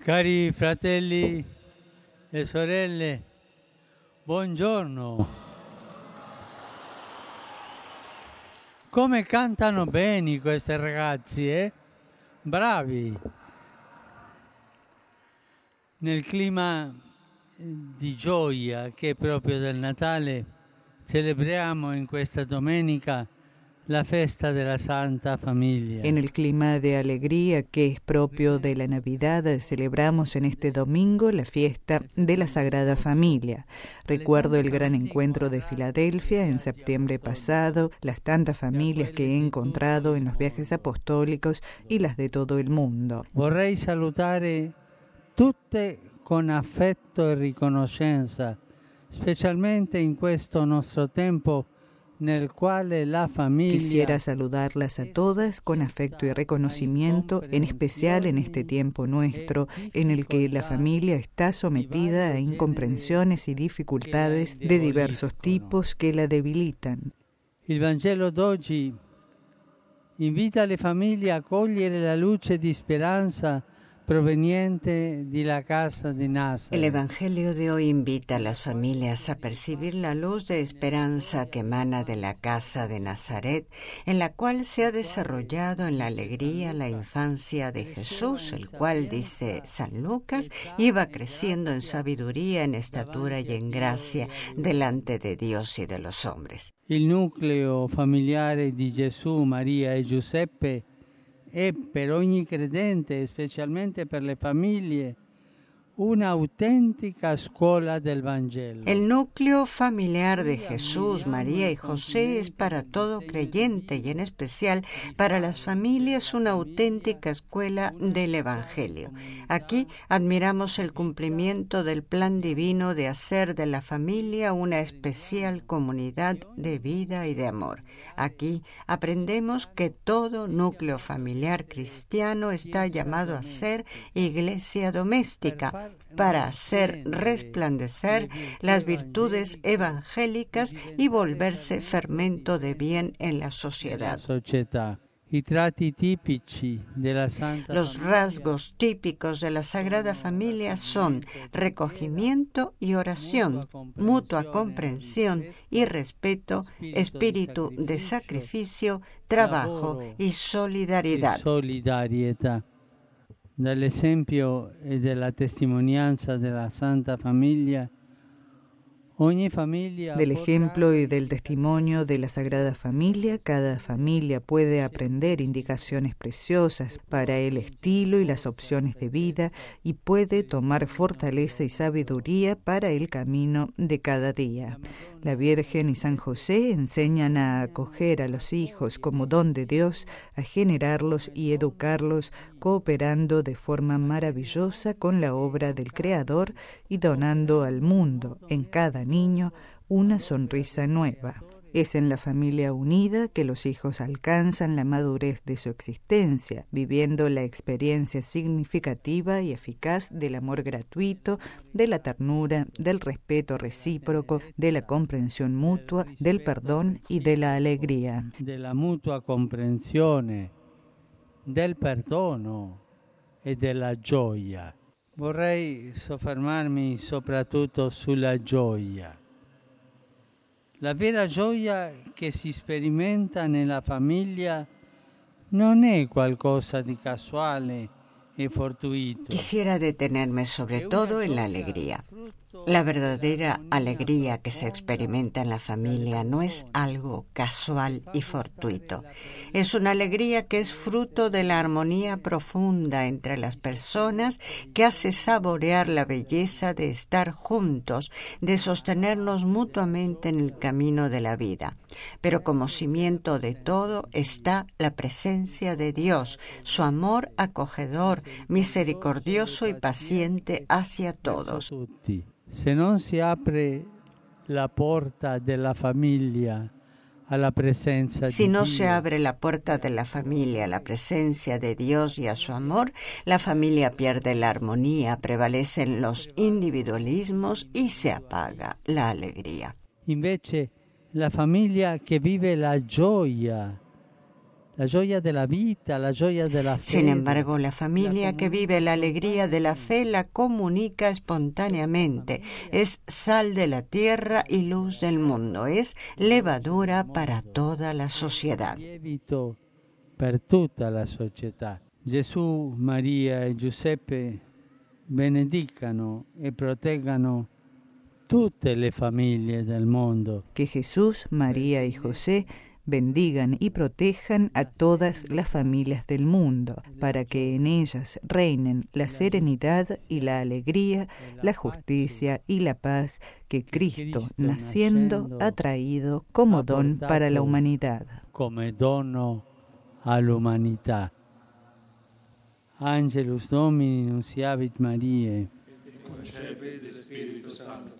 Cari fratelli e sorelle, buongiorno. Come cantano bene questi ragazzi, eh? Bravi. Nel clima di gioia che è proprio del Natale, celebriamo in questa domenica la festa de la Santa Familia. En el clima de alegría que es propio de la Navidad, celebramos en este domingo la fiesta de la Sagrada Familia. Recuerdo el gran encuentro de Filadelfia en septiembre pasado, las tantas familias que he encontrado en los viajes apostólicos y las de todo el mundo. Vorrei salutare tutte con affetto e riconoscenza, specialmente in questo nostro tempo nel quale la familia... Quisiera saludarlas a todas con afecto y reconocimiento, en especial en este tiempo nuestro, en el que la familia está sometida a incomprensiones y dificultades de diversos tipos que la debilitan. Il Vangelo d'oggi invita le famiglie a cogliere la luce di speranza proveniente de la casa de Nazaret. El Evangelio de hoy invita a las familias a percibir la luz de esperanza que emana de la casa de Nazaret, en la cual se ha desarrollado en la alegría la infancia de Jesús, el cual, dice San Lucas, iba creciendo en sabiduría, en estatura y en gracia delante de Dios y de los hombres. Il nucleo familiare di Gesù, Maria e Giuseppe è per ogni credente, specialmente per le famiglie, un'autentica scuola del Vangelo. El núcleo familiar de Jesús, María y José es para todo creyente y en especial para las familias una auténtica escuela del Evangelio. Aquí admiramos el cumplimiento del plan divino de hacer de la familia una especial comunidad de vida y de amor. Aquí aprendemos que todo núcleo familiar cristiano está llamado a ser iglesia doméstica, para hacer resplandecer las virtudes evangélicas y volverse fermento de bien en la sociedad. Los rasgos típicos de la Sagrada Familia son recogimiento y oración, mutua comprensión y respeto, espíritu de sacrificio, trabajo y solidaridad. Dall'esempio e della testimonianza della Santa Famiglia, ogni famiglia... Del ejemplo y del testimonio de la Sagrada Familia, cada familia puede aprender indicaciones preciosas para el estilo y las opciones de vida y puede tomar fortaleza y sabiduría para el camino de cada día. La Virgen y San José enseñan a acoger a los hijos como don de Dios, a generarlos y educarlos, cooperando de forma maravillosa con la obra del Creador y donando al mundo, en cada niño, una sonrisa nueva. Es en la familia unida que los hijos alcanzan la madurez de su existencia, viviendo la experiencia significativa y eficaz del amor gratuito, de la ternura, del respeto recíproco, de la comprensión mutua, del perdón y de la alegría. De la mutua comprensione, del perdono e della gioia. Vorrei soffermarmi soprattutto sulla gioia. La vera gioia che si sperimenta nella famiglia non è qualcosa di casuale e fortuito. Quisiera detenerme sobre todo en la alegría. La verdadera alegría que se experimenta en la familia no es algo casual y fortuito. Es una alegría que es fruto de la armonía profunda entre las personas que hace saborear la belleza de estar juntos, de sostenernos mutuamente en el camino de la vida. Pero como cimiento de todo está la presencia de Dios, su amor acogedor, misericordioso y paciente hacia todos. Se non si apre la porta della famiglia alla presenza Si di no Dio, se abre la puerta de la familia a la presencia de Dios y a su amor, la familia pierde la armonía, prevalecen los individualismos y se apaga la alegría. invece la famiglia che vive la gioia la gioia della vita, la gioia della fede. Sin embargo, la familia que vive la alegría de la fe la comunica espontáneamente. Es sal de la tierra y luz del mundo. Es levadura para toda la sociedad. Lievito per tutta la società. Gesù, Maria e Giuseppe benedicano e proteggano tutte le famiglie del mondo. Que Jesús, María y José bendigan y protejan a todas las familias del mundo, para que en ellas reinen la serenidad y la alegría, la justicia y la paz que Cristo, naciendo, ha traído como don para la humanidad. Come dono all'umanità. Angelus Domini nunciavit Mariae. Concepit Spiritus Sancto.